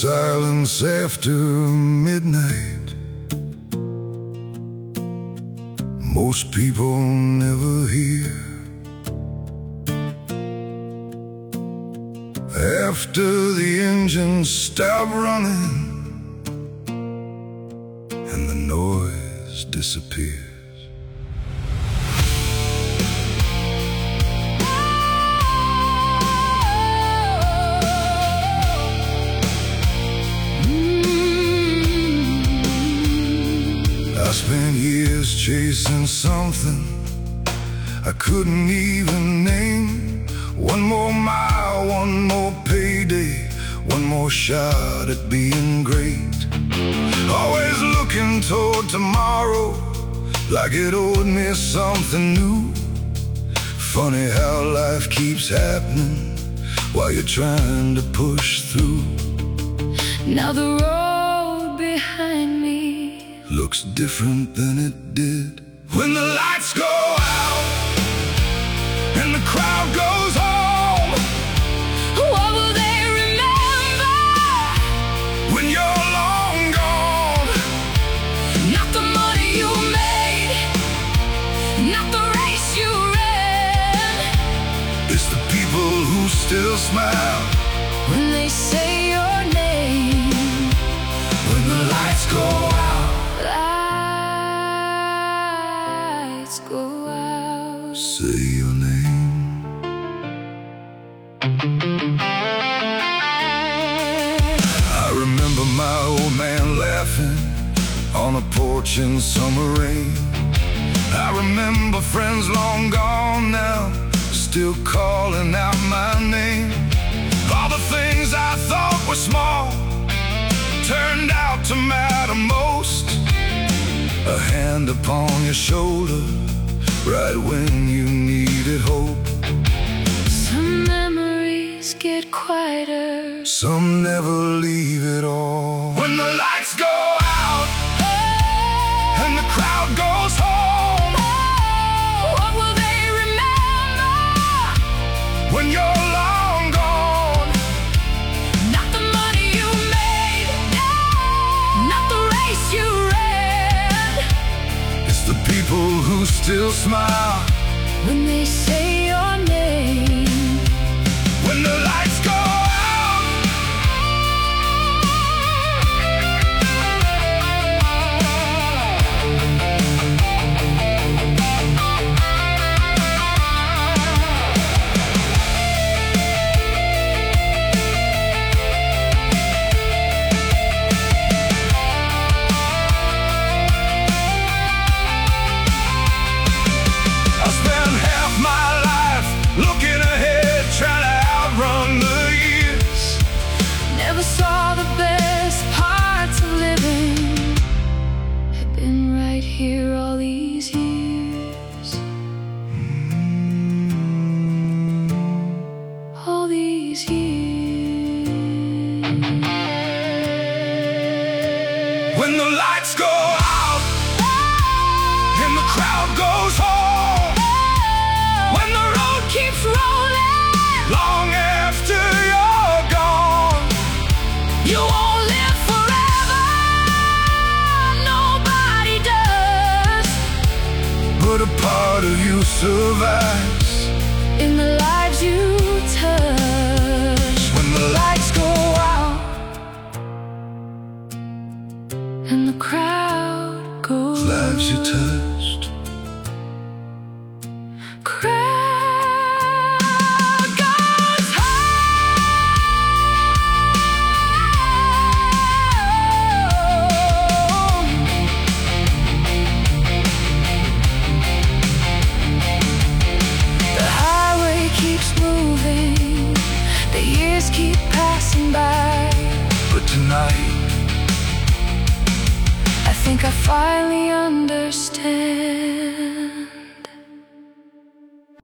silence after midnight. Most people never hear. After the engines stop running and the noise disappears. I spent years chasing something I couldn't even name. One more mile, one more payday, one more shot at being great. Always looking toward tomorrow, like it owed me something new. Funny how life keeps happening while you're trying to push through. Now the road behind me looks different than it did when the lights go out and the crowd goes home. What will they remember when you're long gone? Not the money you made, not the race you ran. It's the people who still smile when they say your name. When the lights go out, lights go out. say your name. I remember my old man laughing on a porch in summer rain. I remember friends long gone now, still calling out my name. All the things I thought were small turned out to matter most. A hand upon your shoulder right when you needed hope. Some memories get quieter, some never leave at all. When the lights go out and the crowd goes home, what will they remember when you're long gone? Not the money you made, not the race you ran. It's the people who still smile when they say your name. When the lights go out, I spent half my life looking ahead, trying to outrun the years. Never saw the best parts of living had been right here all these years. All these years. When the lights go out and the crowd goes home, when the road keeps rolling long after you're gone, You won't live forever, nobody does. but a part of you survives. In the lives you touch, When the lights go out, and the crowd goes. lives you touched. Crowd goes home. The highway keeps moving, the years keep passing by. But tonight, I think I finally understand.